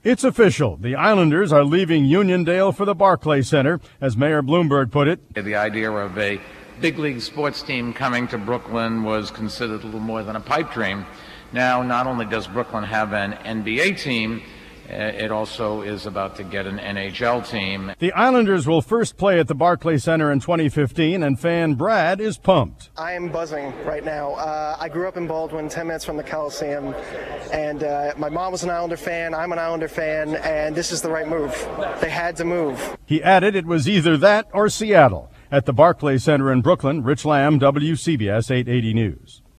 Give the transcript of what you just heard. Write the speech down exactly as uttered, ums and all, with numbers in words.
It's official. The Islanders are leaving Uniondale for the Barclays Center, as Mayor Bloomberg put it. The idea of a big league sports team coming to Brooklyn was considered a little more than a pipe dream. Now, not only does Brooklyn have an N B A team, it also is about to get an N H L team. The Islanders will first play at the Barclays Center in twenty fifteen, and fan Brad is pumped. I am buzzing right now. Uh, I grew up in Baldwin, ten minutes from the Coliseum, and uh, my mom was an Islander fan, I'm an Islander fan, and this is the right move. They had to move. He added it was either that or Seattle. At the Barclays Center in Brooklyn, Rich Lamb, W C B S eight eighty News.